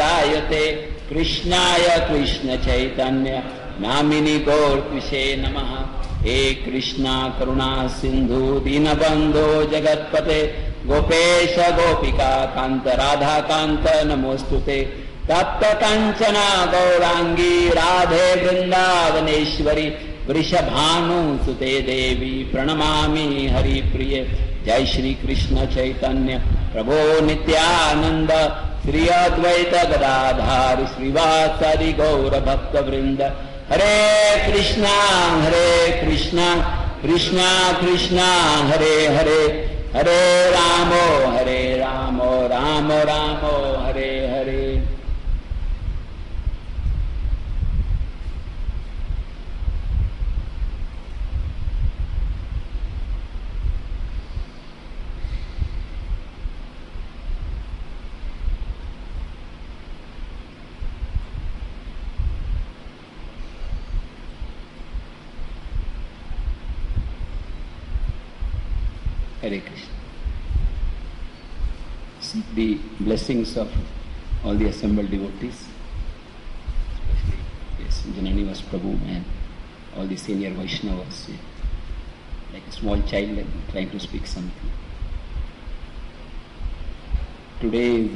प्रदायते कृष्णाय कृष्ण चैतन्य नामिनि गौरत्विषे नमः। हे कृष्णा करुणा सिंधु दीनबंधो जगत्पते गोपेश गोपिका कांत राधा कांत नमोस्तुते। तप्त कंचना गौरांगी राधे वृंदावनेश्वरी वृषभानुसुते देवी प्रणमामि हरिप्रिये। जय श्री कृष्ण चैतन्य प्रभो नित्यानंद श्री अद्वैत गदाधार श्रीवासादि गौर भक्त वृंद। हरे कृष्णा कृष्णा कृष्णा हरे हरे हरे रामो राम रामो Hare Hare. Hare Krishna. Seek the blessings of all the assembled devotees, especially yes, Jananivas Prabhu and all the senior Vaishnavas. Like a small child trying to speak something. Today is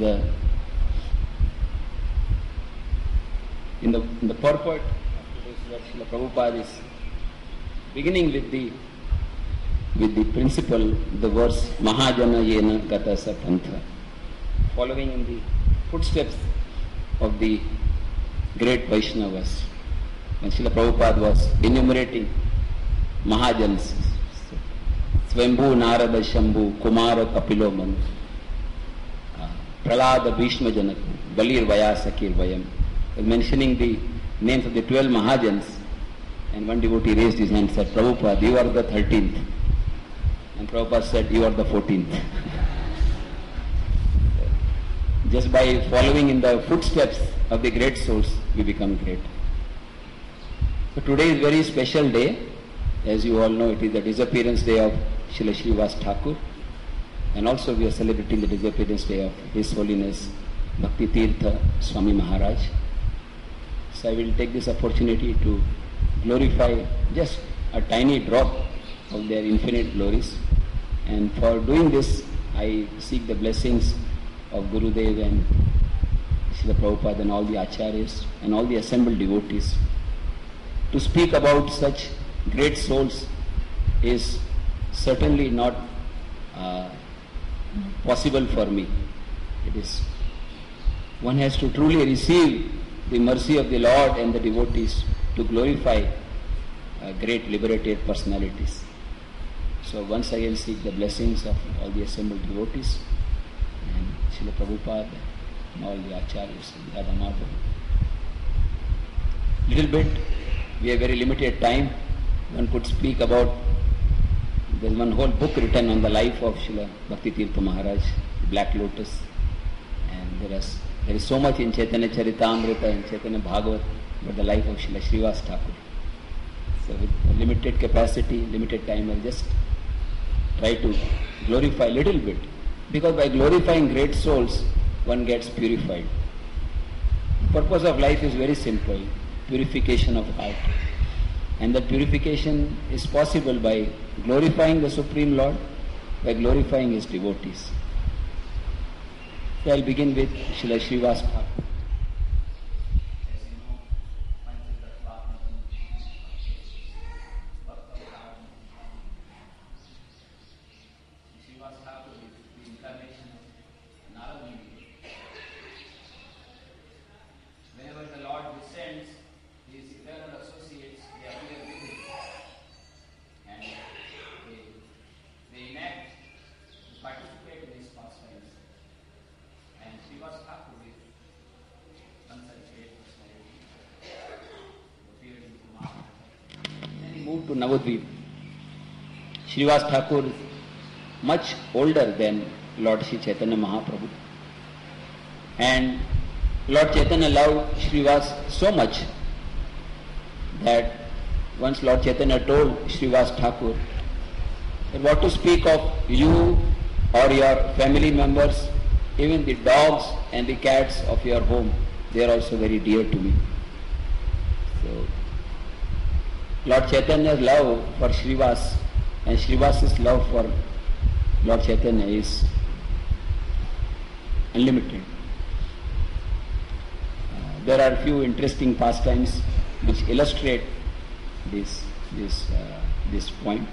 in the purport of today's verse, Srila Prabhupada is beginning with the principle, the verse Mahajana Yena Gata Sa Pantha, following in the footsteps of the great Vaishnavas. When Srila Prabhupada was enumerating Mahajans, Swambhu, Narada, Shambhu, Kumara, Kapilo, Manu, Pralada, Bhishma, Janaku, Balir, Vayasakir, Vayam, mentioning the names of the 12 Mahajans, and one devotee raised his hand and said, Prabhupada, you are the 13th. And Prabhupada said, you are the 14th. Just by following in the footsteps of the great souls, we become great. So today is a very special day. As you all know, it is the disappearance day of Srila Srivas Thakur. And also we are celebrating the disappearance day of His Holiness Bhakti Tirtha Swami Maharaj. So I will take this opportunity to glorify just a tiny drop of their infinite glories. And for doing this, I seek the blessings of Gurudev and Srila Prabhupada and all the Acharyas and all the assembled devotees. To speak about such great souls is certainly not possible for me. It is, one has to truly receive the mercy of the Lord and the devotees to glorify great liberated personalities. So once again seek the blessings of all the assembled devotees and Srila Prabhupada and all the Acharyas and Radha Madhava. Little bit, we have very limited time. One could speak about, there is one whole book written on the life of Srila Bhakti Tirtha Maharaj, Black Lotus, and there is so much in Chaitanya Charitamrita and Chaitanya Bhagavat about the life of Srila Srivas Thakur. So with limited capacity, limited time, I'll just try to glorify a little bit, because by glorifying great souls, one gets purified. The purpose of life is very simple, purification of heart. And that purification is possible by glorifying the Supreme Lord, by glorifying His devotees. So I'll begin with Srila Srivas Thakur. To Navadvip. Srivas Thakur is much older than Lord Sri Chaitanya Mahaprabhu. And Lord Chaitanya loved Srivas so much that once Lord Chaitanya told Srivas Thakur that what to speak of you or your family members even the dogs and the cats of your home, they are also very dear to me. So, Lord Chaitanya's love for Srivas and Srivas's love for Lord Chaitanya is unlimited. There are a few interesting pastimes which illustrate this point.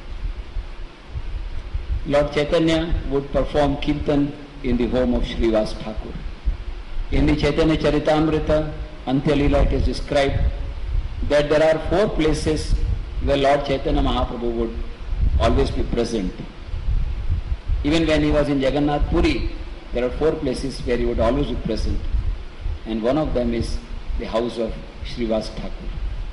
Lord Chaitanya would perform kirtan in the home of Srivas Thakur. In the Chaitanya Charitamrita, Antya Leela, it is described that there are 4 places where Lord Chaitanya Mahaprabhu would always be present. Even when he was in Jagannath Puri, there are 4 places where he would always be present. And one of them is the house of Srivas Thakur.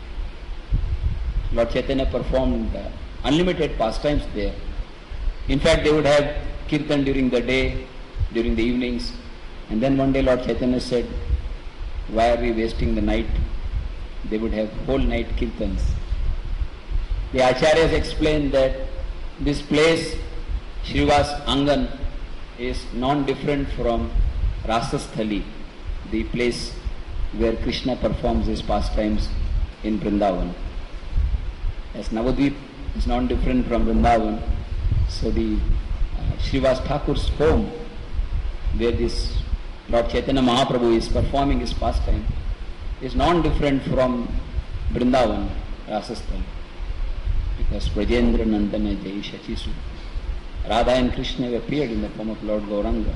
Lord Chaitanya performed unlimited pastimes there. In fact, they would have kirtan during the day, during the evenings. And then one day Lord Chaitanya said, why are we wasting the night? They would have whole night kirtans. The Acharyas explained that this place, Srivas Angan, is non-different from Rasasthali, the place where Krishna performs his pastimes in Vrindavan. As Navadvip is non-different from Vrindavan, so the Srivas Thakur's home, where this Lord Chaitanya Mahaprabhu is performing his pastime, is non-different from Vrindavan, Rasasthali. Because Brajendra Nandana Jai Shachisu, Radha and Krishna have appeared in the form of Lord Gauranga.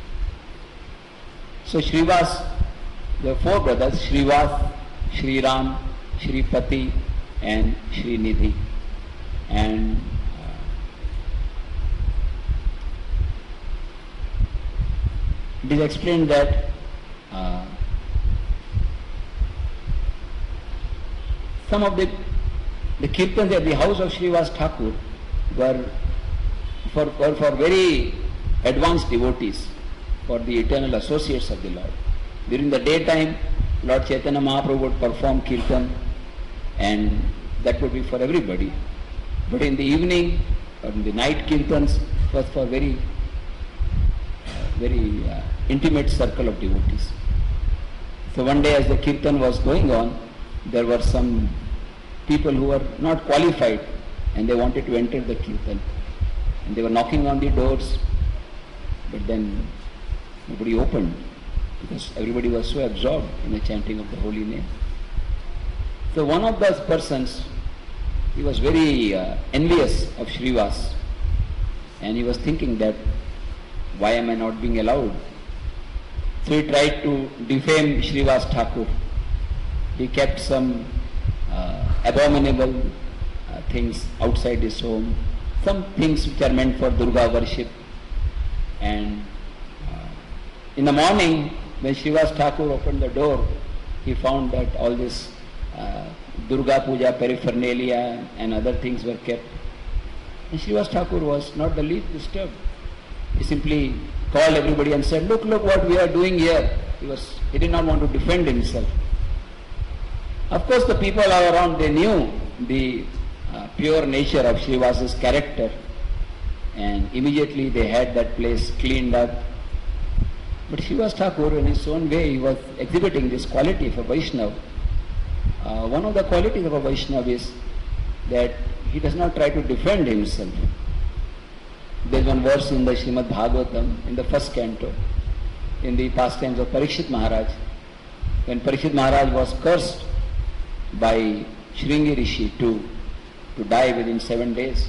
So Srivas, there are 4 brothers, Srivas, Sri Ram, Sri Pati and Sri Nidhi. And it is explained that some of the kirtans at the house of Srivas Thakur were for very advanced devotees, for the eternal associates of the Lord. During the daytime, Lord Chaitanya Mahaprabhu would perform kirtan, and that would be for everybody. But in the evening or in the night, kirtans was for very intimate circle of devotees. So one day as the kirtan was going on, there were some people who were not qualified and they wanted to enter the kirtan. And they were knocking on the doors, but then nobody opened because everybody was so absorbed in the chanting of the holy name. So one of those persons, he was very envious of Srivas, and he was thinking that why am I not being allowed? So he tried to defame Srivas Thakur. He kept some abominable things outside his home, some things which are meant for Durga worship. And in the morning, when Srivas Thakur opened the door, he found that all this Durga Puja paraphernalia and other things were kept. And Srivas Thakur was not the least disturbed. He simply called everybody and said, look what we are doing here. He did not want to defend himself. Of course, the people around, they knew the pure nature of Srivas's character, and immediately they had that place cleaned up. But Srivas Thakur, in his own way, he was exhibiting this quality of a Vaishnava. One of the qualities of a Vaishnava is that he does not try to defend himself. There is one verse in the Srimad Bhagavatam, in the first canto, in the pastimes of Parikshit Maharaj, when Parikshit Maharaj was cursed by Shringi Rishi to die within 7 days.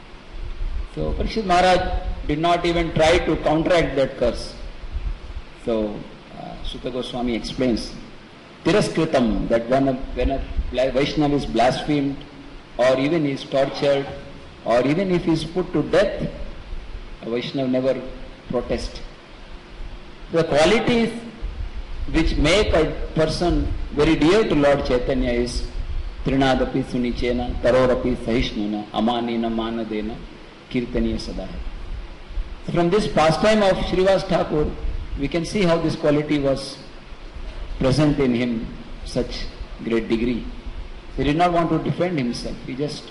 So Parikshit Maharaj did not even try to counteract that curse. So Sutta Goswami explains, Tiraskritam, that when a Vaishnava is blasphemed, or even is tortured, or even if he is put to death, a Vaishnava never protests. The qualities which make a person very dear to Lord Chaitanya is Trinadapi Sunichena, Tarorapi Sahishnuna, Amanina Manadena, Kirtaniya Sadaya. From this pastime of Srivas Thakur, we can see how this quality was present in him such great degree. He did not want to defend himself, he just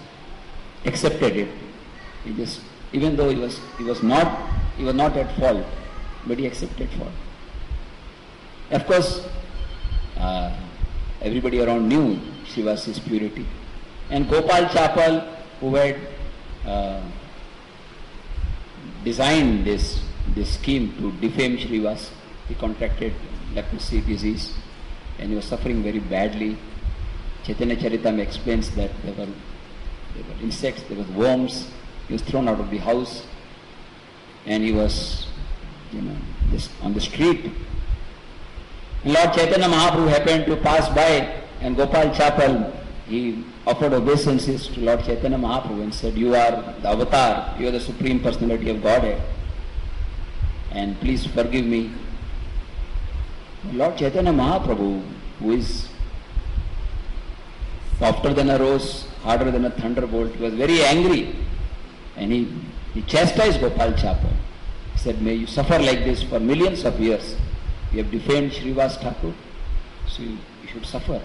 accepted it. Even though he was not at fault, but he accepted fault. Of course, everybody around knew Srivas's purity. And Gopal Chapal, who had designed this scheme to defame Srivas, he contracted leprosy disease and he was suffering very badly. Chaitanya Charitamrita explains that there were insects, there were worms. He was thrown out of the house and he was, on the street. And Lord Chaitanya Mahaprabhu happened to pass by, and Gopal Chapal, he offered obeisances to Lord Chaitanya Mahaprabhu and said, "You are the avatar, you are the Supreme Personality of Godhead, and please forgive me." Lord Chaitanya Mahaprabhu, who is softer than a rose, harder than a thunderbolt, he was very angry, and he chastised Gopal Chapal. He said, "May you suffer like this for millions of years. You have defamed Srivas Thakur, so you should suffer."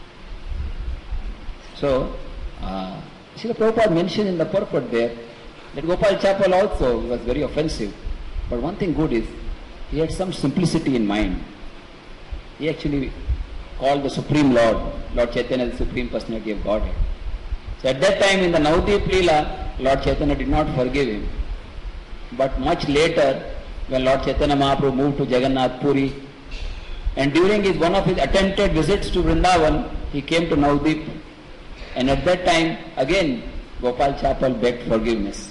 So, Srila Prabhupada mentioned in the purport there that Gopal Chapal also was very offensive. But one thing good is, he had some simplicity in mind. He actually called the Supreme Lord, Lord Chaitanya, the Supreme Personality of Godhead. So at that time in the Navadvip Leela, Lord Chaitanya did not forgive him. But much later, when Lord Chaitanya Mahaprabhu moved to Jagannath Puri, and during one of his attempted visits to Vrindavan, he came to Navadvip, and at that time, again, Gopal Chapal begged forgiveness.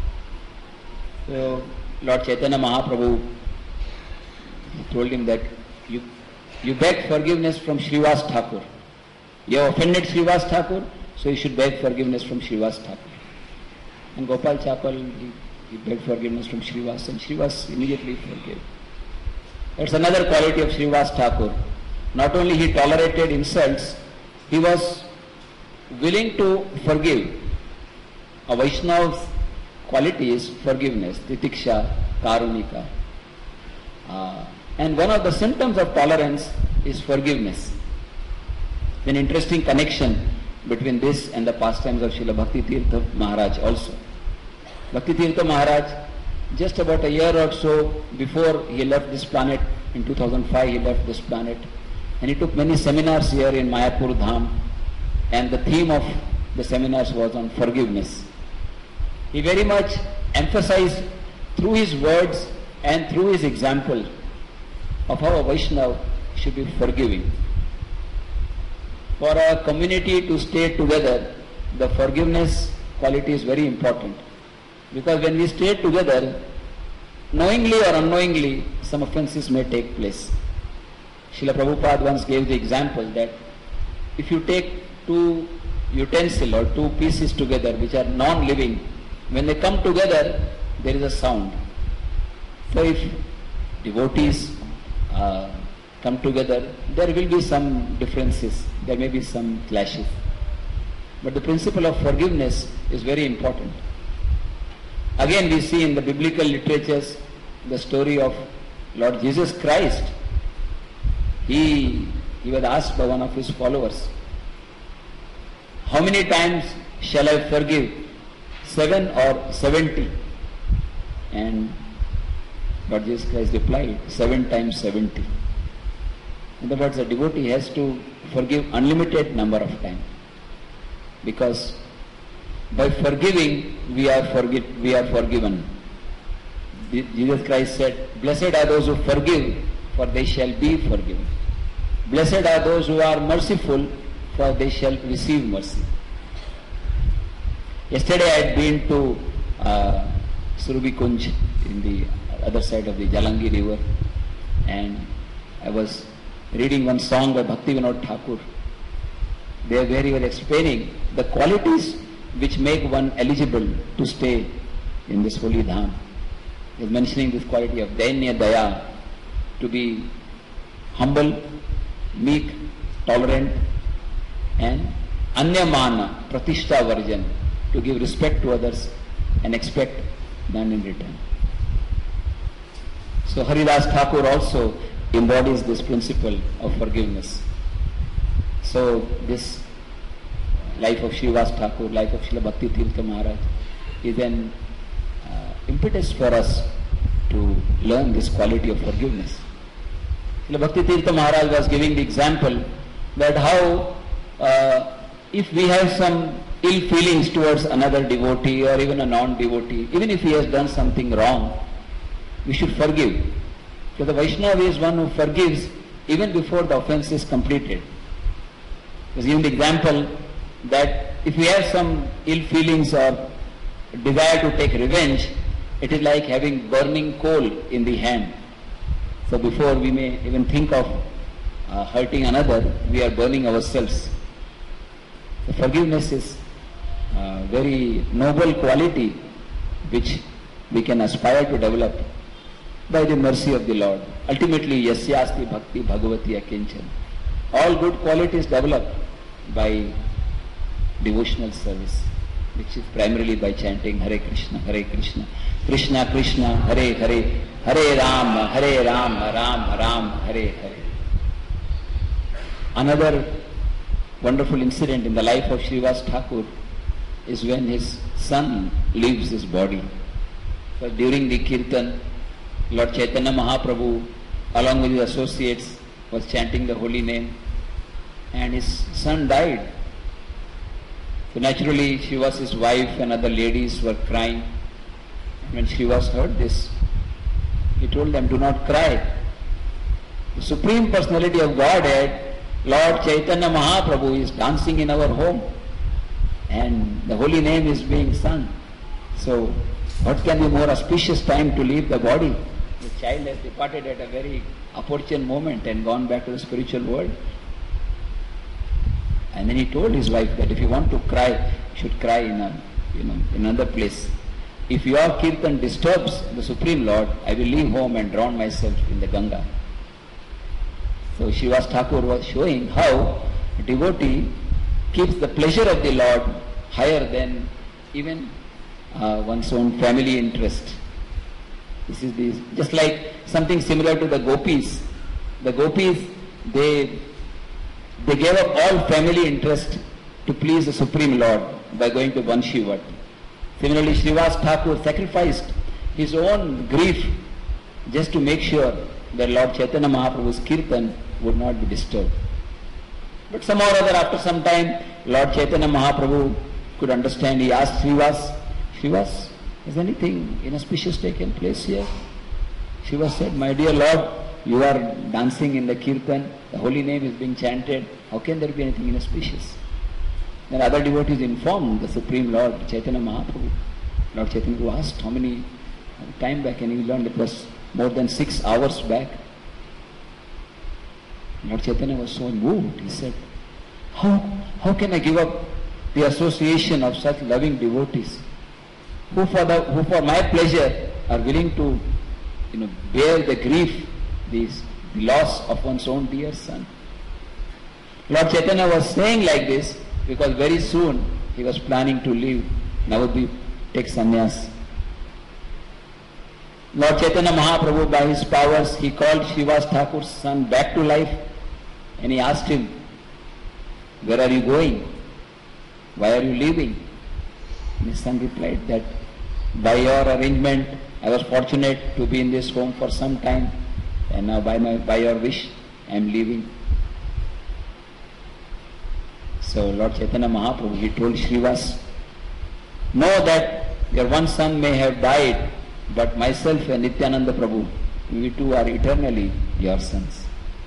So Lord Chaitanya Mahaprabhu told him that you beg forgiveness from Srivas Thakur. You have offended Srivas Thakur, so you should beg forgiveness from Srivas Thakur. And Gopal Chapal, he begged forgiveness from Srivas, and Srivas immediately forgave. That's another quality of Srivas Thakur. Not only he tolerated insults, he was willing to forgive. A Vaishnava's quality is forgiveness, titiksha, karunika. And one of the symptoms of tolerance is forgiveness. An interesting connection between this and the pastimes of Srila Bhakti Tirtha Maharaj also. Bhakti Tirtha Maharaj, just about a year or so before he left this planet, in 2005 he left this planet, and he took many seminars here in Mayapur Dham, and the theme of the seminars was on forgiveness. He very much emphasized through his words and through his example of how a Vaishnava should be forgiving. For a community to stay together, the forgiveness quality is very important. Because when we stay together, knowingly or unknowingly, some offenses may take place. Srila Prabhupada once gave the example that if you take two utensils or two pieces together which are non-living, when they come together, there is a sound. So if devotees come together, there will be some differences, there may be some clashes. But the principle of forgiveness is very important. Again, we see in the biblical literatures the story of Lord Jesus Christ. He was asked by one of his followers, "How many times shall I forgive? 7 or 70? And Lord Jesus Christ replied, 7 times 70. In other words, a devotee has to forgive unlimited number of times. Because by forgiving, we are forgiven. Jesus Christ said, "Blessed are those who forgive, for they shall be forgiven. Blessed are those who are merciful, for they shall receive mercy." Yesterday I had been to Surubi Kunj in the other side of the Jalangi river, and I was reading one song by Bhakti Vinod Thakur. There where he was explaining the qualities which make one eligible to stay in this holy dham. He was mentioning this quality of Dainya Daya, to be humble, meek, tolerant, and Anyamana, Pratishta Varjan, to give respect to others and expect none in return. So Haridas Thakur also embodies this principle of forgiveness. So this life of Srivas Thakur, life of Srila Bhakti Tirtha Maharaj is an impetus for us to learn this quality of forgiveness. Srila Bhakti Tirtha Maharaj was giving the example that how if we have some ill feelings towards another devotee or even a non-devotee, even if he has done something wrong, we should forgive. So the Vaishnava is one who forgives even before the offense is completed. He was giving the example that if we have some ill feelings or desire to take revenge, it is like having burning coal in the hand. So before we may even think of hurting another, we are burning ourselves. So forgiveness is a very noble quality which we can aspire to develop by the mercy of the Lord. Ultimately, yasyasti bhakti bhagavati akinchan. All good qualities developed by devotional service, which is primarily by chanting Hare Krishna, Krishna Krishna, Hare Hare, Hare Ram, Ram Ram, Hare Hare. Another wonderful incident in the life of Srivas Thakur is when his son leaves his body. So during the Kirtan, Lord Chaitanya Mahaprabhu, along with his associates, was chanting the holy name, and his son died. So naturally, Srivas, his wife, and other ladies were crying. When Srivas heard this, he told them, "Do not cry. The Supreme Personality of Godhead, Lord Chaitanya Mahaprabhu, is dancing in our home, and the holy name is being sung. So, what can be more auspicious time to leave the body? The child has departed at a very opportune moment and gone back to the spiritual world." And then he told his wife that if you want to cry, you should cry in another place. If your kirtan disturbs the Supreme Lord, I will leave home and drown myself in the Ganga. So Srivas Thakur was showing how a devotee keeps the pleasure of the Lord higher than even one's own family interest. This is just like something similar to the gopis. The gopis, they gave up all family interest to please the Supreme Lord by going to Banshivat. Similarly, Srivas Thakur sacrificed his own grief just to make sure that Lord Chaitanya Mahaprabhu's kirtan would not be disturbed. But somehow or other, after some time, Lord Chaitanya Mahaprabhu could understand. He asked Srivas, has anything inauspicious taken place here? Srivas said, "My dear Lord, you are dancing in the kirtan, the holy name is being chanted, how can there be anything inauspicious?" Then other devotees informed the Supreme Lord Chaitanya Mahaprabhu. Lord Chaitanya Mahaprabhu asked how many time back, and he learned it was more than 6 hours back. Lord Chaitanya was so moved. He said, how can I give up the association of such loving devotees who for my pleasure are willing to bear the grief, the loss of one's own dear son. Lord Chaitanya was saying like this because very soon he was planning to leave Navadvip, take sannyas. Lord Chaitanya Mahaprabhu, by his powers, he called Srivas Thakur's son back to life, and he asked him, "Where are you going? Why are you leaving?" And his son replied that, "By your arrangement, I was fortunate to be in this home for some time, and now by your wish, I am leaving." So Lord Chaitanya Mahaprabhu, he told Srivas, "Know that your one son may have died, but myself and Nityananda Prabhu, we too are eternally your sons."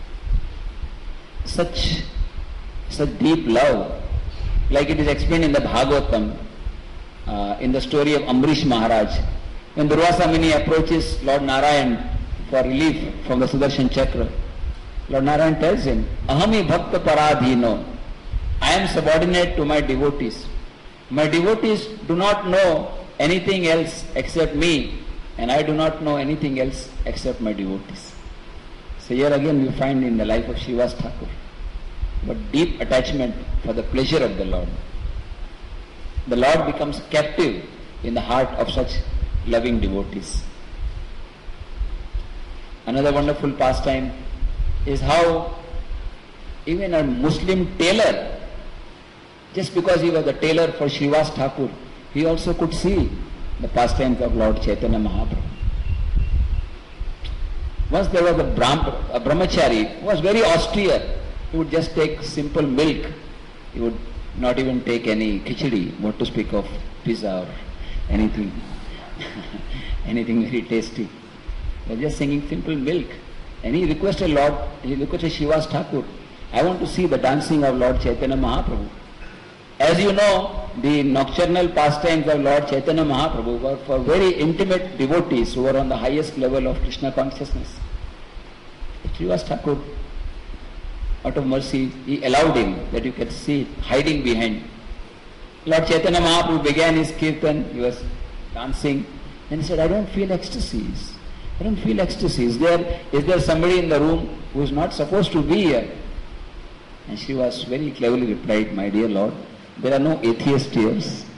Such deep love, like it is explained in the Bhagavatam, in the story of Amrish Maharaj. When Durvasa Muni approaches Lord Narayan for relief from the Sudarshan Chakra, Lord Narayan tells him, "Ahami bhakta paradhino." I am subordinate to my devotees. My devotees do not know anything else except me, and I do not know anything else except my devotees. So here again we find in the life of Srivas Thakur, but deep attachment for the pleasure of the Lord. The Lord becomes captive in the heart of such loving devotees. Another wonderful pastime is how even a Muslim tailor, just because he was the tailor for Srivas Thakur, he also could see the pastimes of Lord Chaitanya Mahaprabhu. Once there was a brahmachari who was very austere. He would just take simple milk. He would not even take any khichdi, what to speak of pizza or anything, anything very tasty. He was just singing simple milk. And he requested Srivas Thakur, I want to see the dancing of Lord Chaitanya Mahaprabhu. As you know, the nocturnal pastimes of Lord Chaitanya Mahaprabhu were for very intimate devotees who were on the highest level of Krishna consciousness. Srivas Thakur, out of mercy, he allowed him that you can see it hiding behind. Lord Chaitanya Mahaprabhu began his kirtan, he was dancing, and he said, I don't feel ecstasies. I don't feel ecstasy. Is there somebody in the room who is not supposed to be here? And Srivas very cleverly replied, my dear Lord, there are no atheists here.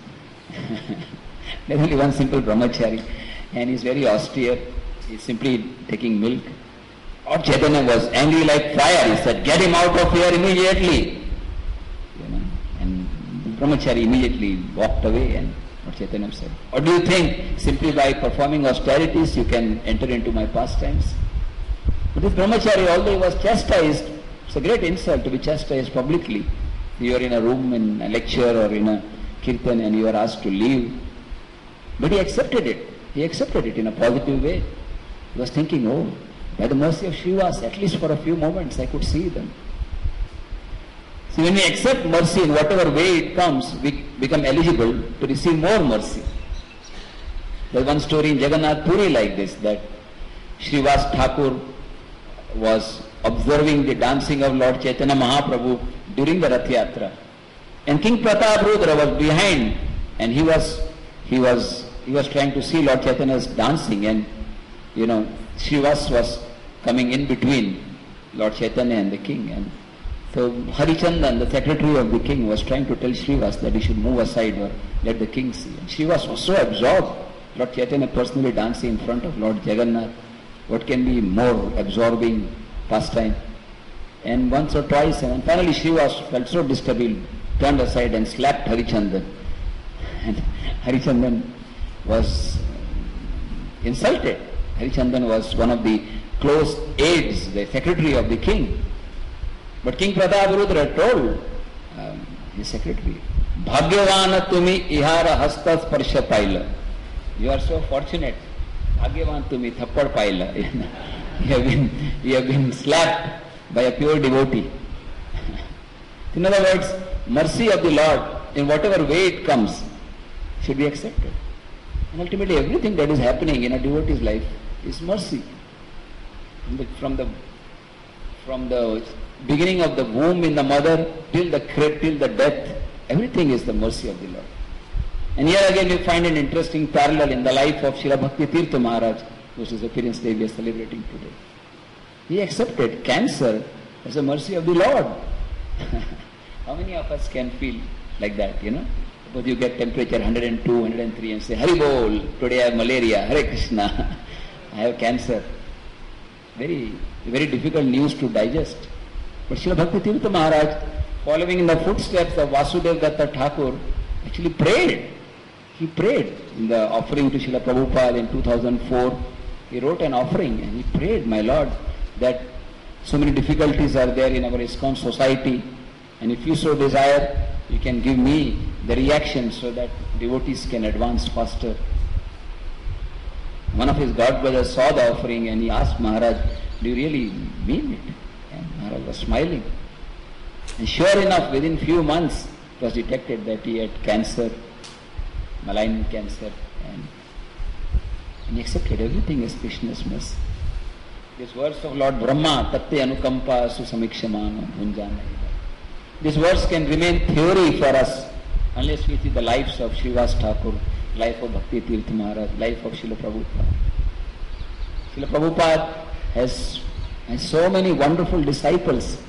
There is only one simple brahmachari, and he is very austere. He is simply taking milk. Lord Chaitanya was angry like fire. He said, get him out of here immediately. And the brahmachari immediately walked away, and Lord Chaitanya said, or do you think simply by performing austerities you can enter into my pastimes? But this brahmachari, although he was chastised, it's a great insult to be chastised publicly. You are in a room in a lecture or in a kirtan and you are asked to leave. But he accepted it. He accepted it in a positive way. He was thinking, oh, by the mercy of Srivas, at least for a few moments I could see them. See, when we accept mercy in whatever way it comes, we become eligible to receive more mercy. There's one story in Jagannath Puri like this, that Srivas Thakur was observing the dancing of Lord Chaitanya Mahaprabhu during the Rath Yatra. And King Prataparudra was behind, and he was trying to see Lord Chaitanya's dancing, and Srivas was coming in between Lord Chaitanya and the king. And so Harichandan, the secretary of the king, was trying to tell Srivas that he should move aside or let the king see. And Srivas was so absorbed, Lord Chaitanya personally dancing in front of Lord Jagannath. What can be more absorbing pastime? And once or twice, and finally Srivas felt so disturbed, he turned aside and slapped Harichandan. And Harichandan was insulted. Harichandan was one of the close aides, the secretary of the king. But King Prataparudra told his secretary, Bhagyavan tumi ihara hasta sparsha paila. You are so fortunate. Bhagyavan tumi thappad paila. You have been slapped by a pure devotee. In other words, mercy of the Lord, in whatever way it comes, should be accepted. And ultimately everything that is happening in a devotee's life is mercy. From the beginning of the womb in the mother till the death, everything is the mercy of the Lord. And here again you find an interesting parallel in the life of Srila Bhakti Tirtha Maharaj, whose appearance day we are celebrating today. He accepted cancer as a mercy of the Lord. How many of us can feel like that, Suppose you get temperature 102, 103 and say, Hari Bol, today I have malaria, Hare Krishna, I have cancer. Very, very difficult news to digest. But Srila Bhakti Tirtha Maharaj, following in the footsteps of Vasudev Datta Thakur, actually prayed. He prayed in the offering to Srila Prabhupada in 2004. He wrote an offering and he prayed, my Lord, that so many difficulties are there in our ISKCON society, and if you so desire, you can give me the reaction so that devotees can advance faster. One of his god brothers saw the offering and he asked Maharaj, do you really mean it? And Maharaj was smiling. And sure enough, within few months, it was detected that he had cancer, malign cancer, and he accepted everything as Krishna's mercy. This verse of Lord Brahma, Tatte Anukampa Susamikshamana Bhunjana. This verse can remain theory for us unless we see the lives of Srivas Thakur, life of Bhakti Tirtha Maharaj, life of Srila Prabhupada. Srila Prabhupada has so many wonderful disciples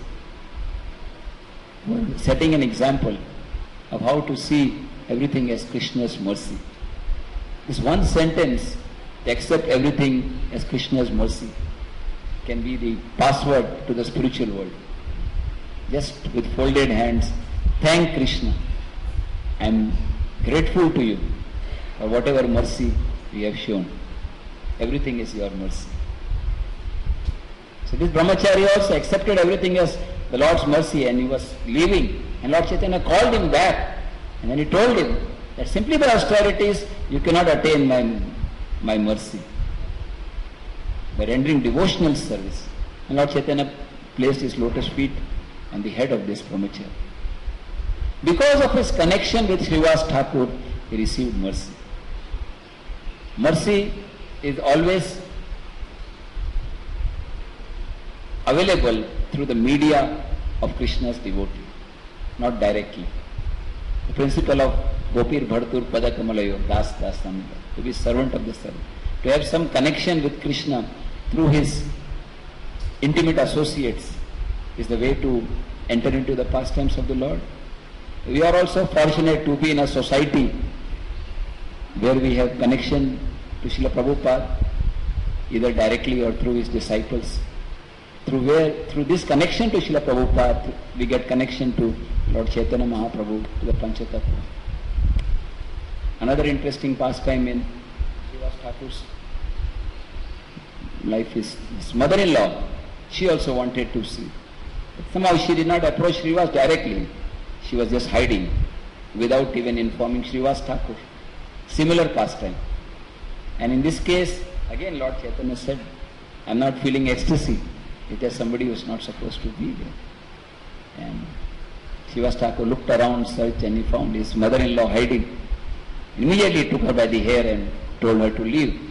who are setting an example of how to see everything as Krishna's mercy. This one sentence, to accept everything as Krishna's mercy, can be the password to the spiritual world. Just with folded hands, thank Krishna. I am grateful to you for whatever mercy you have shown. Everything is your mercy. So this brahmachari also accepted everything as the Lord's mercy, and he was leaving. And Lord Chaitanya called him back, and then he told him that simply by austerities you cannot attain my mercy. By rendering devotional service. And Lord Chaitanya placed his lotus feet on the head of this brahmachari. Because of his connection with Srivas Thakur, he received mercy. Mercy is always available through the media of Krishna's devotee, not directly. The principle of Gopir Bhartur Padakamalayo, Das Das Samita, to be servant of the servant, to have some connection with Krishna through his intimate associates is the way to enter into the pastimes of the Lord. We are also fortunate to be in a society where we have connection to Srila Prabhupada, either directly or through his disciples. Through this connection to Srila Prabhupada, we get connection to Lord Chaitanya Mahaprabhu, to the Panchatattva. Another interesting pastime in Srivas Thakur's life is his mother-in-law. She also wanted to see. But somehow she did not approach Srivas directly. She was just hiding without even informing Srivas Thakur. Similar pastime. And in this case, again Lord Chaitanya said, I am not feeling ecstasy. It is somebody who is not supposed to be there. And Srivas Thakur looked around, searched, and he found his mother-in-law hiding. Immediately took her by the hair and told her to leave.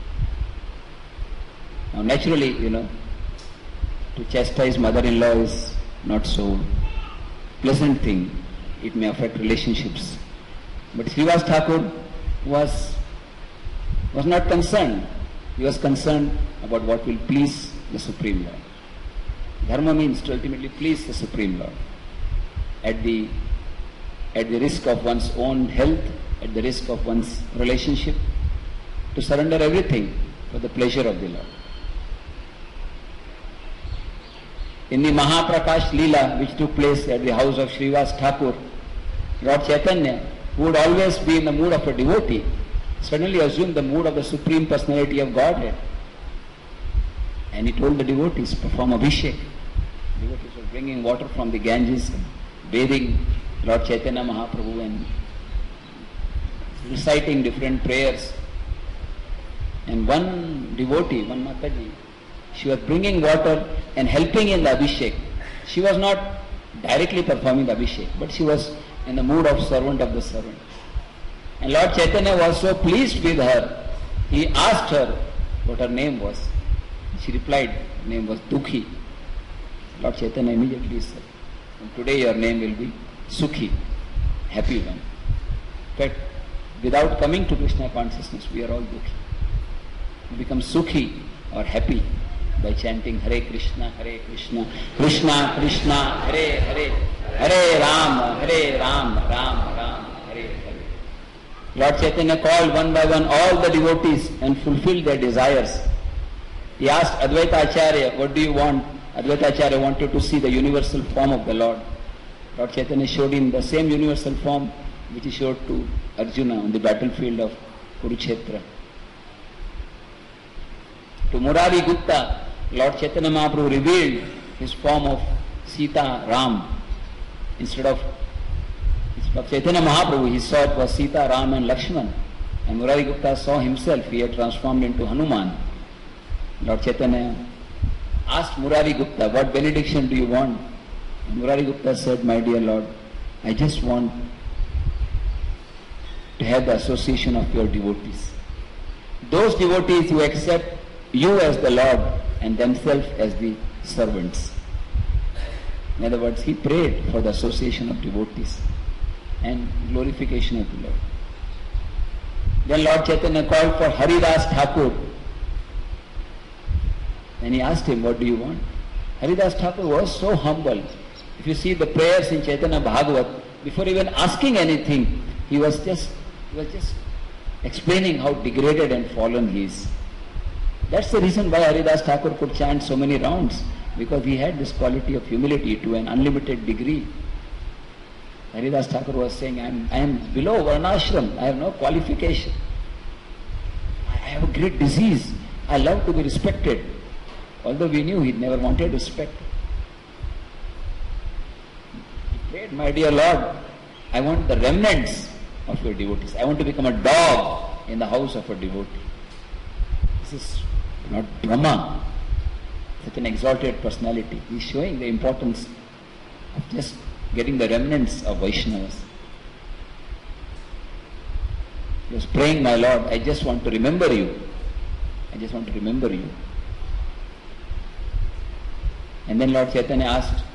Now naturally, to chastise mother-in-law is not so pleasant thing. It may affect relationships. But Srivas Thakur was not concerned. He was concerned about what will please the Supreme Lord. Dharma means to ultimately please the Supreme Lord. At the risk of one's own health, at the risk of one's relationship, to surrender everything for the pleasure of the Lord. In the Mahaprakash Leela, which took place at the house of Srivas Thakur, Lord Chaitanya, who would always be in the mood of a devotee, suddenly assumed the mood of the Supreme Personality of Godhead. And he told the devotees, perform Abhishek. Devotees were bringing water from the Ganges, bathing Lord Chaitanya Mahaprabhu and reciting different prayers. And one devotee, one Mataji, she was bringing water and helping in the Abhishek. She was not directly performing the Abhishek, but she was in the mood of servant of the servant. And Lord Chaitanya was so pleased with her, he asked her what her name was. She replied, her name was Dukhi. Lord Chaitanya immediately said, from today your name will be Sukhi, happy one. In fact, without coming to Krishna consciousness, we are all Dukhi. We become Sukhi or happy by chanting Hare Krishna, Krishna Krishna, Hare Hare, Hare Ram, Ram Ram, Hare Hare. Lord Chaitanya called one by one all the devotees and fulfilled their desires. He asked Advaita Acharya, what do you want? Advaita Acharya wanted to see the universal form of the Lord. Lord Chaitanya showed him the same universal form which he showed to Arjuna on the battlefield of Kurukshetra. To Murari Gupta, Lord Chaitanya Mahaprabhu revealed his form of Sita Ram. Instead of Chaitanya Mahaprabhu, he saw it was Sita, Ram and Lakshman. And Murari Gupta saw himself, he had transformed into Hanuman. Lord Chaitanya asked Murari Gupta, what benediction do you want? And Murari Gupta said, my dear Lord, I just want to have the association of your devotees. Those devotees who accept you as the Lord and themselves as the servants. In other words, he prayed for the association of devotees and glorification of the Lord. Then Lord Chaitanya called for Haridas Thakur. And he asked him, what do you want? Haridas Thakur was so humble. If you see the prayers in Chaitanya Bhagavat, before even asking anything, he was just explaining how degraded and fallen he is. That's the reason why Haridas Thakur could chant so many rounds, because he had this quality of humility to an unlimited degree. Haridas Thakur was saying, I am below Varnashram, I have no qualification. I have a great disease. I love to be respected. Although we knew he never wanted respect. He prayed, my dear Lord, I want the remnants of your devotees. I want to become a dog in the house of a devotee. This is not Brahma, such an exalted personality. He is showing the importance of just getting the remnants of Vaishnavas. He was praying, my Lord, I just want to remember you. I just want to remember you. And then Lord Chaitanya asked,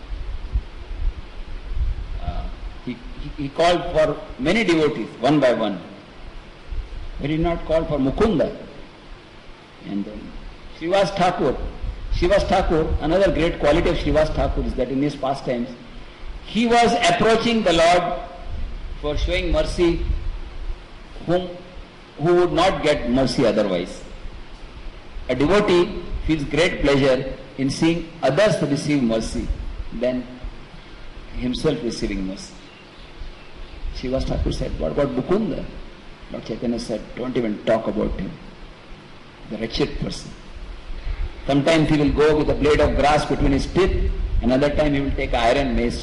he called for many devotees, one by one. But he did not call for Mukunda. And then Srivas Thakur, another great quality of Srivas Thakur is that in his pastimes, he was approaching the Lord for showing mercy who would not get mercy otherwise. A devotee feels great pleasure in seeing others receive mercy than himself receiving mercy. Srivas Thakur said, what about Mukunda? Lord Chaitanya said, don't even talk about him. The wretched person. Sometimes he will go with a blade of grass between his teeth, another time he will take iron mace.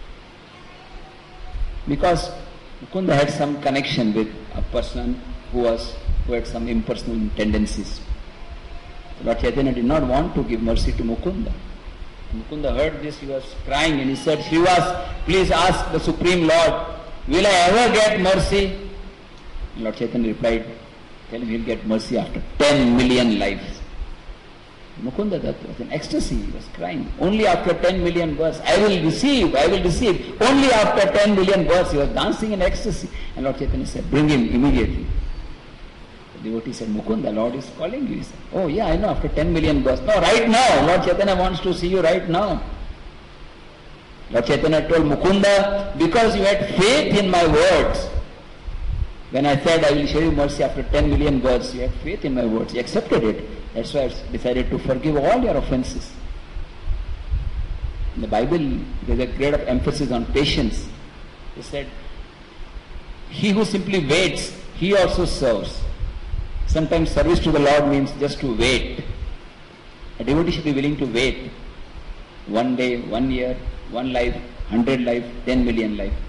Because Mukunda had some connection with a person who had some impersonal tendencies. Lord Chaitanya did not want to give mercy to Mukunda. Mukunda heard this, he was crying and he said, Srivas, please ask the Supreme Lord, will I ever get mercy? And Lord Chaitanya replied, tell him he'll get mercy after 10 million lives. Mukunda Dutt was in ecstasy, he was crying. Only after 10 million births, I will receive. Only after 10 million births, he was dancing in ecstasy. And Lord Chaitanya said, bring him immediately. The devotee said, Mukunda, Lord is calling you. He said, oh yeah, I know, after 10 million births. No, right now. Lord Chaitanya wants to see you right now. Lord Chaitanya told Mukunda, because you had faith in my words. When I said I will show you mercy after 10 million births, you had faith in my words. You accepted it. That's why I decided to forgive all your offenses. In the Bible, there is a great emphasis on patience. He said, he who simply waits, he also serves. Sometimes service to the Lord means just to wait. A devotee should be willing to wait. 1 day, 1 year, 1 life, 100 life, 10 million life.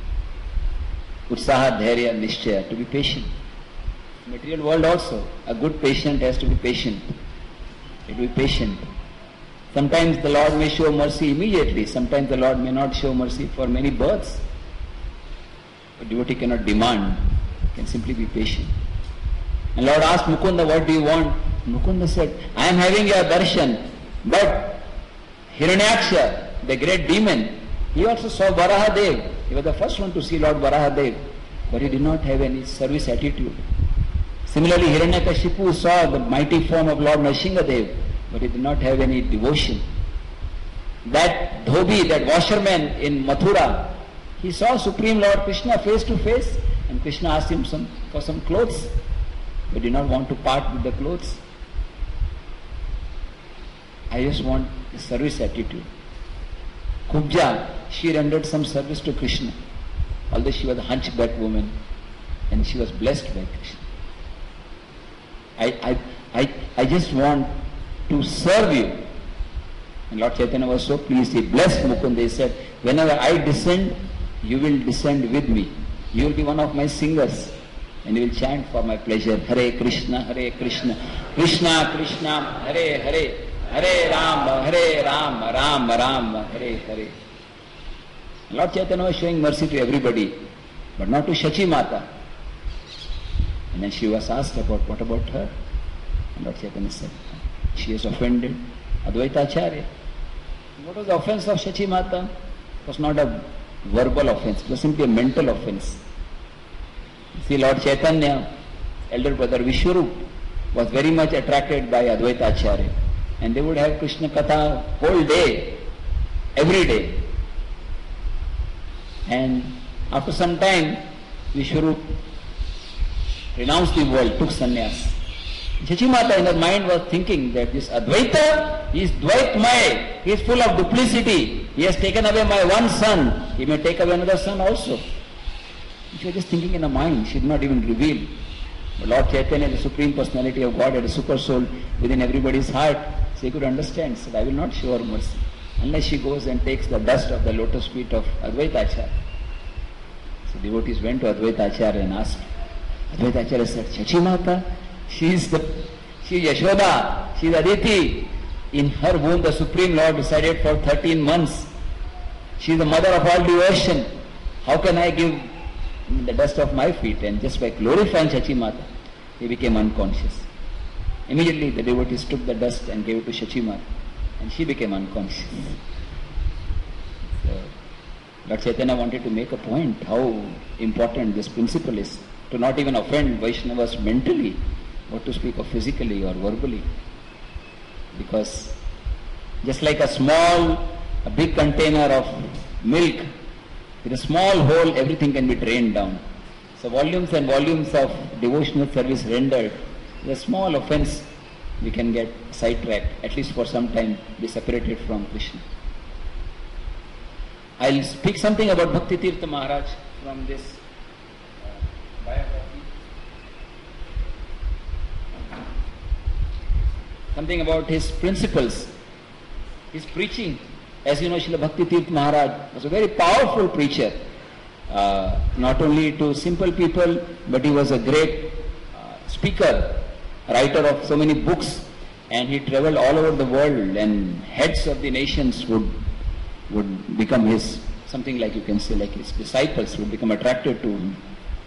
Utsaha, Dhairya, Nishchaya, to be patient. Material world also, a good patient has to be patient. It will be patient. Sometimes the Lord may show mercy immediately, sometimes the Lord may not show mercy for many births. A devotee cannot demand, can simply be patient. And Lord asked Mukunda, what do you want? Mukunda said, I am having your darshan, but Hiranyaksha, the great demon, he also saw Varahadev. He was the first one to see Lord Varahadev, but he did not have any service attitude. Similarly, Hiranyakashipu saw the mighty form of Lord Nrsimhadev, but he did not have any devotion. That dhobi, that washerman in Mathura, he saw Supreme Lord Krishna face to face, and Krishna asked him for some clothes, but did not want to part with the clothes. I just want a service attitude. Kubja, she rendered some service to Krishna, although she was a hunchback woman, and she was blessed by Krishna. I just want to serve you. And Lord Chaitanya was so pleased. He blessed Mukunda. He said, whenever I descend, you will descend with me. You will be one of my singers. And you will chant for my pleasure. Hare Krishna, Krishna Krishna, Hare Hare, Hare Ram, Ram Ram, Hare Hare. Lord Chaitanya was showing mercy to everybody, but not to Shachi Mata. And then she was asked about, what about her? And Lord Chaitanya said, she has offended Advaita Acharya. What was the offense of Shachi Mata? It was not a verbal offense, it was simply a mental offense. See, Lord Chaitanya, elder brother Vishwarup, was very much attracted by Advaita Acharya. And they would have Krishna Katha whole day, every day. And after some time, Vishwarup renounced the world, took sannyas. Shachi Mata in her mind was thinking that this Advaita, he is Dvaitmaya, he is full of duplicity. He has taken away my one son, he may take away another son also. She was just thinking in her mind, she did not even reveal. But Lord Chaitanya, the Supreme Personality of God, had a super soul within everybody's heart. So he could understand, said, I will not show her mercy unless she goes and takes the dust of the lotus feet of Advaita Acharya. So devotees went to Advaita Acharya and asked. Advaita Acharya said, Chachi Mata, she is Yashoda, she is Aditi. In her womb the Supreme Lord resided for 13 months. She is the mother of all devotion. How can I give the dust of my feet? And just by glorifying Chachi Mata, he became unconscious. Immediately the devotees took the dust and gave it to Chachi Mata, and she became unconscious. So, Lord Chaitanya wanted to make a point how important this principle is, to not even offend Vaishnavas mentally, what to speak of physically or verbally. Because just like a big container of milk, with a small hole everything can be drained down. So volumes and volumes of devotional service rendered, with a small offense we can get sidetracked, at least for some time be separated from Krishna. I'll speak something about Bhakti Tirtha Maharaj from this biography. Something about his principles, his preaching. As you know, Srila Bhakti Tirtha Maharaj was a very powerful preacher, not only to simple people, but he was a great speaker, writer of so many books, and he traveled all over the world, and heads of the nations would become his, something like you can say, like his disciples would become attracted to him.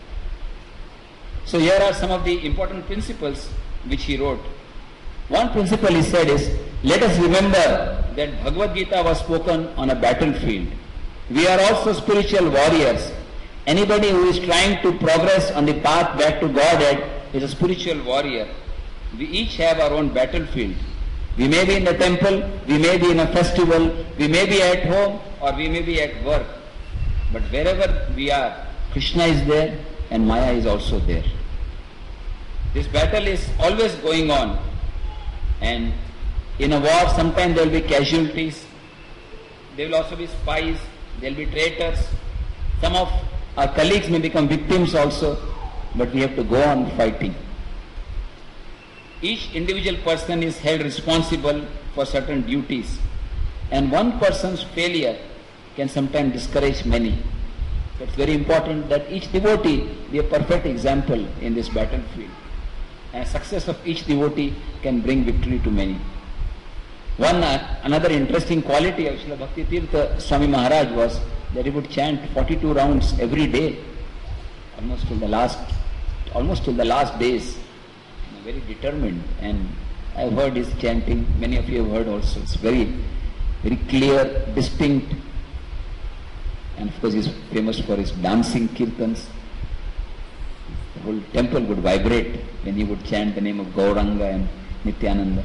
So here are some of the important principles which he wrote. One principle he said is, let us remember that Bhagavad Gita was spoken on a battlefield. We are also spiritual warriors. Anybody who is trying to progress on the path back to Godhead is a spiritual warrior. We each have our own battlefield. We may be in the temple, we may be in a festival, we may be at home, or we may be at work. But wherever we are, Krishna is there and Maya is also there. This battle is always going on. And in a war, sometimes there will be casualties, there will also be spies, there will be traitors. Some of our colleagues may become victims also, but we have to go on fighting. Each individual person is held responsible for certain duties, and one person's failure can sometimes discourage many. So it's very important that each devotee be a perfect example in this battlefield. And success of each devotee can bring victory to many. Another interesting quality of Srila Bhakti Tirtha Swami Maharaj was that he would chant 42 rounds every day, almost till the last days. Very determined, and I've heard his chanting. Many of you have heard also. It's very, very clear, distinct, and of course he's famous for his dancing kirtans. The whole temple would vibrate when he would chant the name of Gauranga and Nityananda.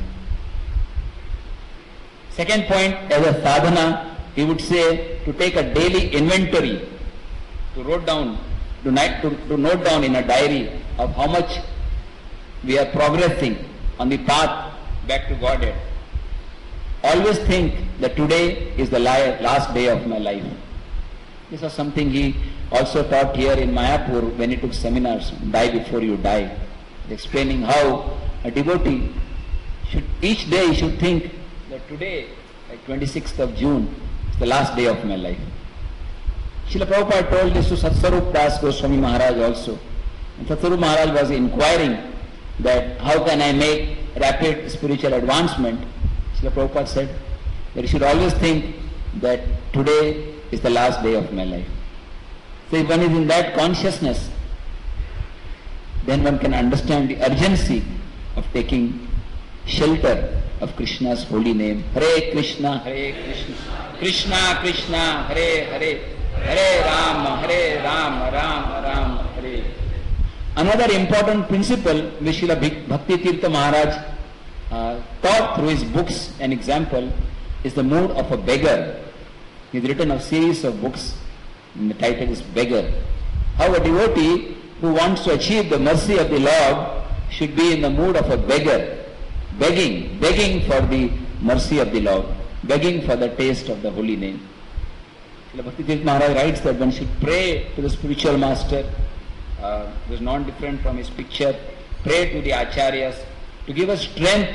Second point, as a sadhana, he would say to take a daily inventory, to note down in a diary of how much we are progressing on the path back to Godhead. Always think that today is the last day of my life. This was something he also taught here in Mayapur when he took seminars, Die Before You Die, explaining how a devotee each day should think that today, like 26th of June, is the last day of my life. Srila Prabhupada told this to Satsvarup Das Goswami Maharaj also. And Satsvarup Maharaj was inquiring that how can I make rapid spiritual advancement. Srila Prabhupada said that you should always think that today is the last day of my life. So if one is in that consciousness, then one can understand the urgency of taking shelter of Krishna's holy name. Hare Krishna, Krishna Krishna, Hare Hare, Hare Ram, Ram Ram, Hare. Another important principle which Srila Bhakti Tirtha Maharaj taught through his books and example is the mood of a beggar. He has written a series of books and the title is Beggar. How a devotee who wants to achieve the mercy of the Lord should be in the mood of a beggar, begging for the mercy of the Lord, begging for the taste of the holy name. Srila Bhakti Tirtha Maharaj writes that one should pray to the spiritual master, who is non-different from his picture, pray to the acharyas to give us strength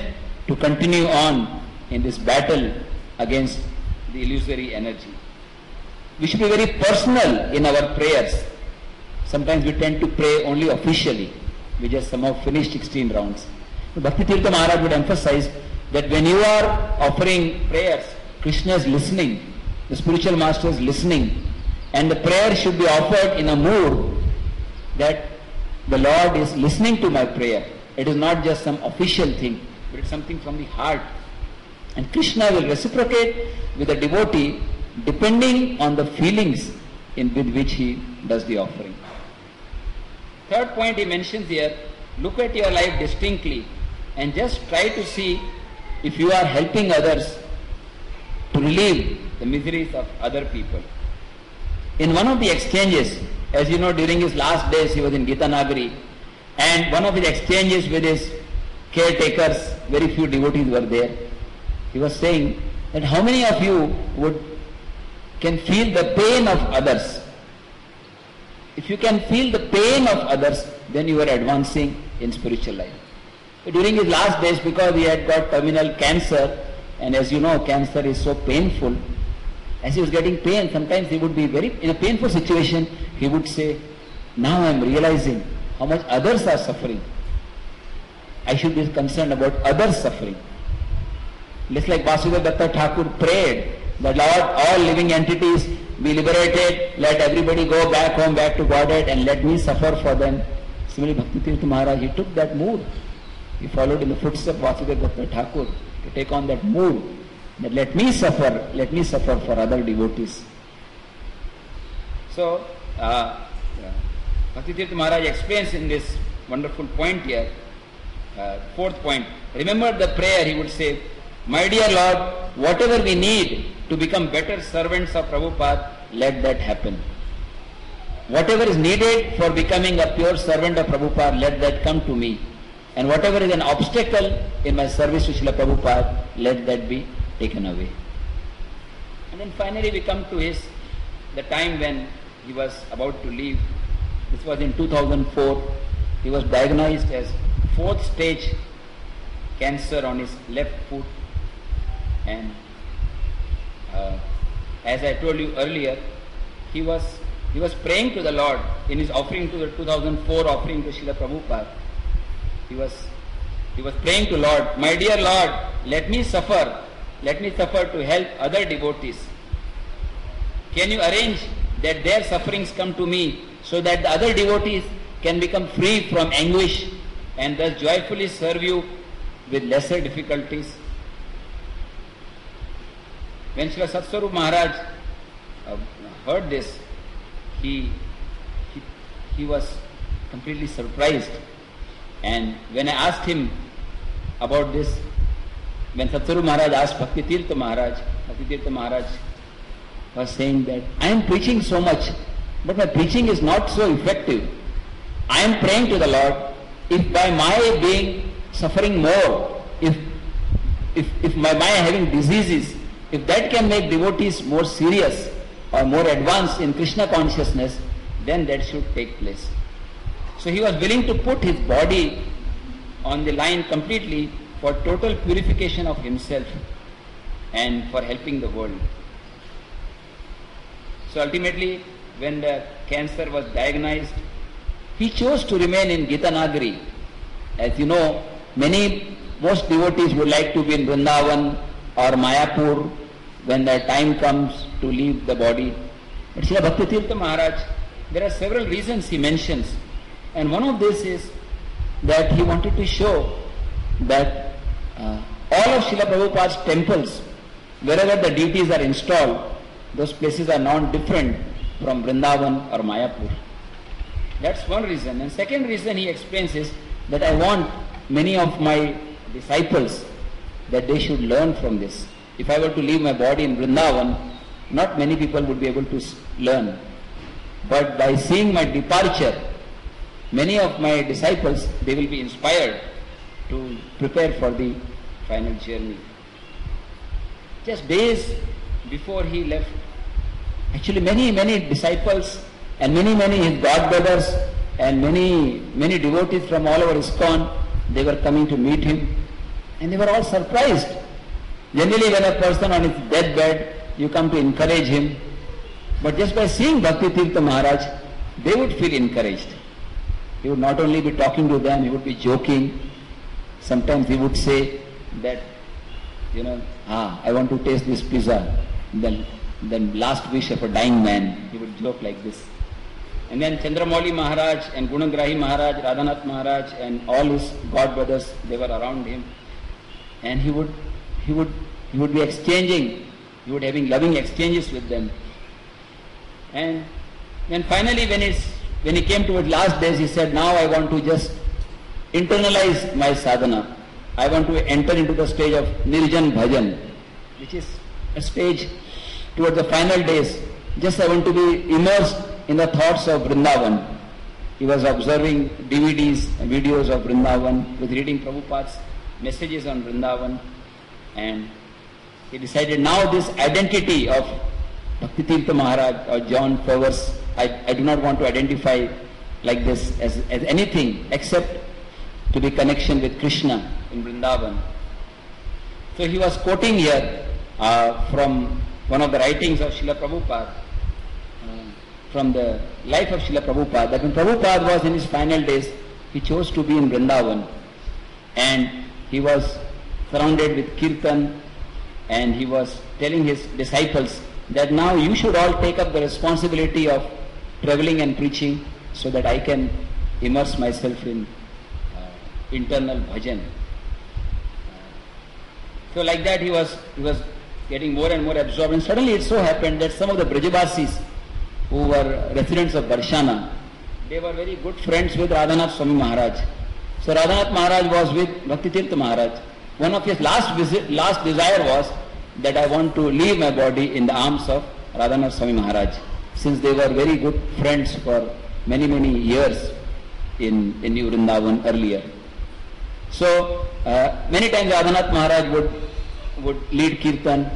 to continue on in this battle against the illusory energy. We should be very personal in our prayers. Sometimes we tend to pray only officially. We just somehow finish 16 rounds. Bhakti Tirtha Maharaj would emphasize that when you are offering prayers, Krishna is listening, the spiritual master is listening, and the prayer should be offered in a mood that the Lord is listening to my prayer. It is not just some official thing, but it's something from the heart. And Krishna will reciprocate with the devotee depending on the feelings with which he does the offering. Third point he mentions here, look at your life distinctly and just try to see if you are helping others to relieve the miseries of other people. In one of the exchanges, as you know, during his last days he was in Gitanagari, and one of his exchanges with his caretakers, very few devotees were there. He was saying that how many of you can feel the pain of others? If you can feel the pain of others, then you are advancing in spiritual life. During his last days, because he had got terminal cancer, and as you know, cancer is so painful, as he was getting pain, sometimes he would be in a painful situation, he would say, now I am realizing how much others are suffering. I should be concerned about others' suffering. Just like Vasudeva Datta Thakur prayed that Lord, all living entities be liberated, let everybody go back home, back to Godhead, and let me suffer for them. Similarly, Bhakti Tirtha Maharaj, he took that mood. He followed in the footsteps of Vasudeva Datta Thakur to take on that mood, that let me suffer for other devotees. So, Bhakti Tirtha Maharaj explains in this wonderful point here, fourth point, remember the prayer, he would say, my dear Lord, whatever we need to become better servants of Prabhupada, let that happen. Whatever is needed for becoming a pure servant of Prabhupada, let that come to me. And whatever is an obstacle in my service to Srila Prabhupada, let that be taken away. And then finally we come to the time when he was about to leave. This was in 2004. He was diagnosed as 4th stage cancer on his left foot. And as I told you earlier, he was praying to the Lord in his offering to the 2004 offering to Srila Prabhupada. He was praying to Lord, my dear Lord, let me suffer to help other devotees. Can you arrange that their sufferings come to me so that the other devotees can become free from anguish and thus joyfully serve you with lesser difficulties? When Srila Satswarup Maharaj heard this, he was completely surprised. And when I asked him about this, when Satswarup Maharaj asked Bhakti Tirtha Maharaj was saying that I am preaching so much, but my preaching is not so effective. I am praying to the Lord, if by my being suffering more, if by my having diseases, if that can make devotees more serious or more advanced in Krishna consciousness, then that should take place. So he was willing to put his body on the line completely for total purification of himself and for helping the world. So ultimately, when the cancer was diagnosed, he chose to remain in Gitanagari. As you know, most devotees would like to be in Vrindavan or Mayapur when the time comes to leave the body. But Srila Bhakti Tirtha Maharaj, there are several reasons he mentions. And one of this is that he wanted to show that all of Srila Prabhupada's temples, wherever the deities are installed, those places are not different from Vrindavan or Mayapur. That's one reason. And second reason he explains is that I want many of my disciples that they should learn from this. If I were to leave my body in Vrindavan, not many people would be able to learn. But by seeing my departure, many of my disciples, they will be inspired to prepare for the final journey. Just days before he left, actually many disciples and many his god brothers and many devotees from all over ISKCON, they were coming to meet him. And they were all surprised. Generally when a person on his deathbed, you come to encourage him. But just by seeing Bhakti Tirtha Maharaj, they would feel encouraged. He would not only be talking to them, he would be joking. Sometimes he would say that, I want to taste this pizza. The last wish of a dying man. He would joke like this. And then Chandramauli Maharaj and Gunagrahi Maharaj, Radhanath Maharaj and all his god brothers, they were around him. And he would be exchanging, he would having loving exchanges with them. And then finally when he came to his last days, he said, now I want to just internalize my sadhana. I want to enter into the stage of Nirjan Bhajan, which is a stage towards the final days. Just I want to be immersed in the thoughts of Vrindavan. He was observing DVDs and videos of Vrindavan, with reading Prabhupada's messages on Vrindavan, and he decided now this identity of Bhakti Tirtha Maharaj or John Powers, I do not want to identify like this as anything except to be connection with Krishna in Vrindavan. So he was quoting here from one of the writings of Srila Prabhupada, from the life of Srila Prabhupada, that when Prabhupada was in his final days, he chose to be in Vrindavan, and he was surrounded with kirtan, and he was telling his disciples that now you should all take up the responsibility of traveling and preaching so that I can immerse myself in internal bhajan. So like that he was getting more and more absorbed, and suddenly it so happened that some of the Brajavasis who were residents of Barshana, they were very good friends with Radhanath Swami Maharaj. So Radhanath Maharaj was with Bhakti Tirtha Maharaj. One of his last desire was that I want to leave my body in the arms of Radhanath Swami Maharaj, since they were very good friends for many years in New Vrindavan earlier. So many times Radhanath Maharaj would lead kirtan,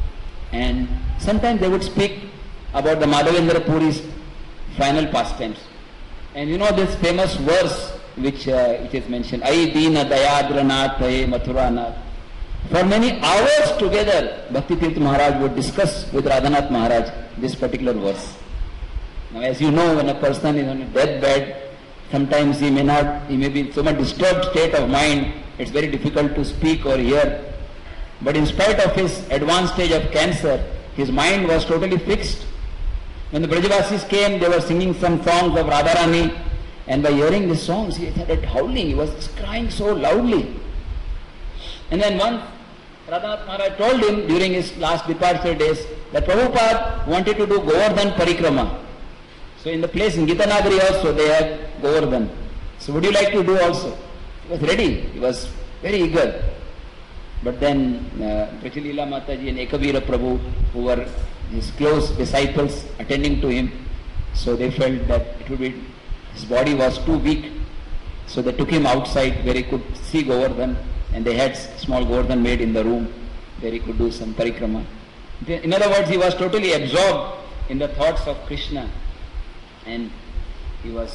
and sometimes they would speak about the Madhavendra Puri's final pastimes. And you know this famous verse which is mentioned, Ai Deena Dayadranath Hai Mathuranath. For many hours together, Bhakti Tirtha Maharaj would discuss with Radhanath Maharaj this particular verse. Now as you know, when a person is on a deathbed, sometimes he may be in so much disturbed state of mind, it's very difficult to speak or hear. But in spite of his advanced stage of cancer, his mind was totally fixed. When the Brajavasis came, they were singing some songs of Radharani, and by hearing the songs, he started howling, he was crying so loudly. And then once Radhanath Maharaj told him during his last departure days that Prabhupada wanted to do Govardhan Parikrama. So in the place in Gitanagari also they have Govardhan. So would you like to do also? He was ready, he was very eager. But then Prachalila Mataji and Ekavira Prabhu, who were his close disciples attending to him, so they felt that his body was too weak. So they took him outside where he could see Govardhan, and they had small Govardhan made in the room where he could do some parikrama. In other words, he was totally absorbed in the thoughts of Krishna, and he was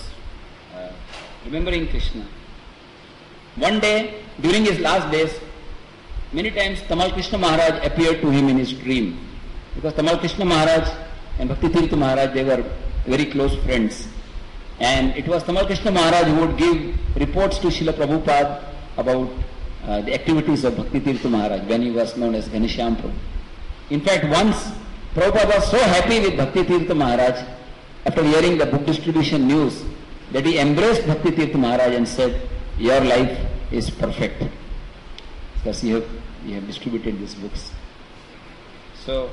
remembering Krishna. One day, during his last days, many times Tamal Krishna Maharaj appeared to him in his dream, because Tamal Krishna Maharaj and Bhakti Tirtha Maharaj, they were very close friends. And it was Tamal Krishna Maharaj who would give reports to Srila Prabhupada about the activities of Bhakti Tirtha Maharaj when he was known as Ghanishyam Prabhu. In fact, once Prabhupada was so happy with Bhakti Tirtha Maharaj after hearing the book distribution news that he embraced Bhakti Tirtha Maharaj and said, "Your life is perfect, because you have distributed these books." So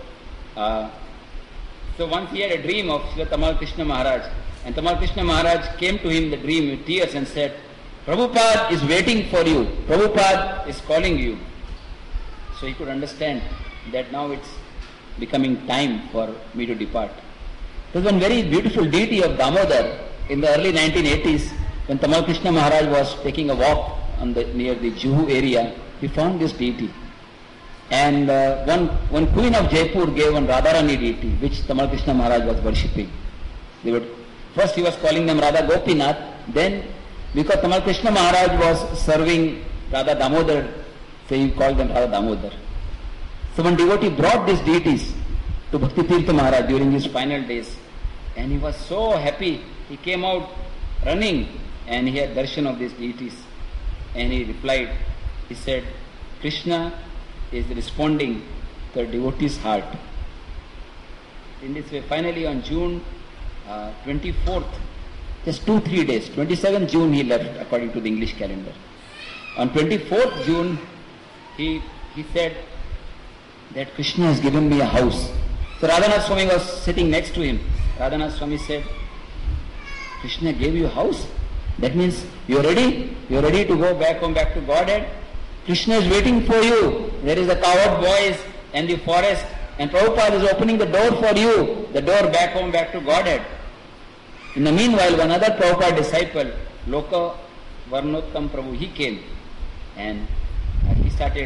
once he had a dream of Srila Tamal Krishna Maharaj, and Tamal Krishna Maharaj came to him in the dream with tears and said, "Prabhupada is waiting for you. Prabhupada is calling you." So he could understand that now it's becoming time for me to depart. There was one very beautiful deity of Damodar in the early 1980s when Tamal Krishna Maharaj was taking a walk near the Juhu area. He found this deity. And one queen of Jaipur gave one Radharani deity, which Tamal Krishna Maharaj was worshipping. First he was calling them Radha Gopinath, then because Tamal Krishna Maharaj was serving Radha Damodar So he called them Radha Damodar. So one devotee brought these deities to Bhakti Tirtha Maharaj during his final days, and he was so happy. He came out running and he had darshan of these deities, and he replied, he said, Krishna is responding to a devotee's heart. In this way, finally on June 24th, just 2-3 days, 27th June he left according to the English calendar. On 24th June, he said that Krishna has given me a house. So Radhanath Swami was sitting next to him. Radhanath Swami said, Krishna gave you a house? That means you are ready? You are ready to go back home, back to Godhead? Krishna is waiting for you. There is the cowherd boys and the forest, and Prabhupada is opening the door for you, the door back home, back to Godhead. In the meanwhile, one other Prabhupada disciple, Loka Varnottam Prabhu, he came and he started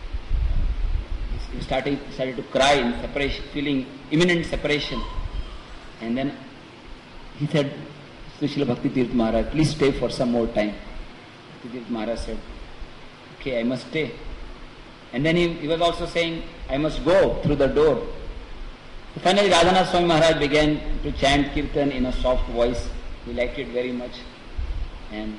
to cry in separation, feeling imminent separation. And then he said, Srila Bhakti Tirtha Maharaj, please stay for some more time. Bhakti Tirtha Maharaj said, okay, I must stay. And then he was also saying, I must go through the door. So finally Radhanath Swami Maharaj began to chant Kirtan in a soft voice. He liked it very much. And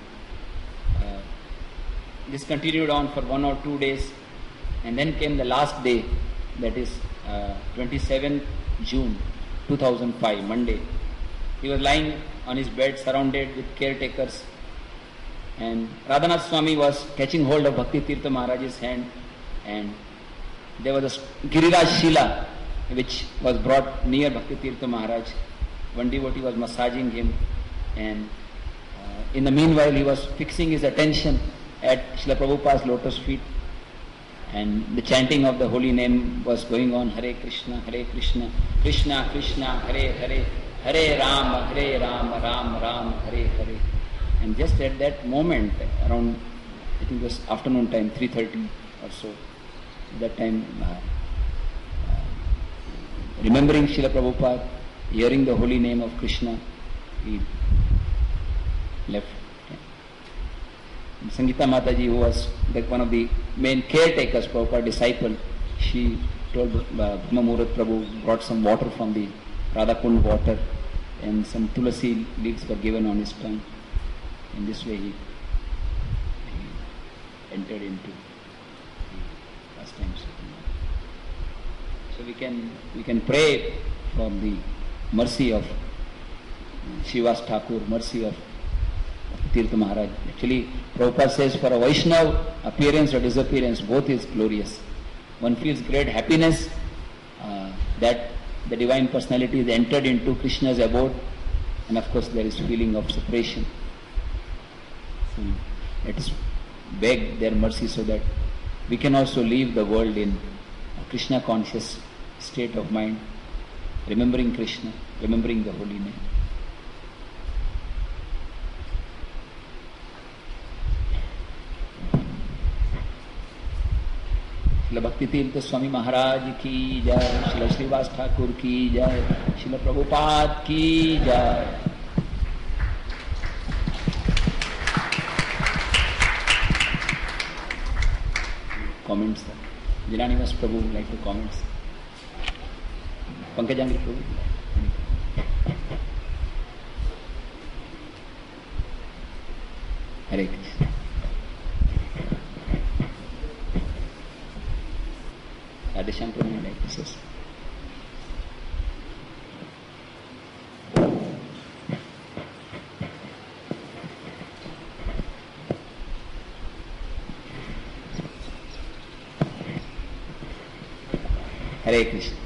this continued on for 1 or 2 days. And then came the last day, that is 27th June 2005, Monday. He was lying on his bed surrounded with caretakers, and Radhanath Swami was catching hold of Bhakti Tirtha Maharaj's hand, and there was a Giriraj Shila which was brought near Bhakti Tirtha Maharaj. One devotee was massaging him, and in the meanwhile he was fixing his attention at Srila Prabhupada's lotus feet, and the chanting of the holy name was going on, Hare Krishna, Krishna Krishna, Hare Hare, Hare Ram, Ram Ram, Hare Hare. And just at that moment, around, I think it was afternoon time, 3:30 or so, at that time, remembering Srila Prabhupada, hearing the holy name of Krishna, he left. Sangeeta Mataji, who was one of the main caretakers, Prabhupada disciple, she told Brahma Muhurat Prabhu, brought some water from the Radhakund water, and some tulasi leaves were given on his tongue. In this way he entered into the pastimes. So we can pray for the mercy of Shivas Thakur, mercy of Tirtha Maharaj. Actually, Prabhupada says for a Vaishnava, appearance or disappearance, both is glorious. One feels great happiness that the Divine Personality is entered into Krishna's abode, and of course there is feeling of separation. So let us beg their mercy so that we can also leave the world in a Krishna conscious state of mind, remembering Krishna, remembering the holy name. Srila Bhakti Tirtha Swami Maharaj ki jai, Srila Srivas Thakur ki jai, Srila Prabhupada ki jai. Comments, sir. Jananiwas Prabhu would like to comment. Pankajangri Prabhu. Hare Krishna. Radhesham Prabhu would like to say. Hare Krishna.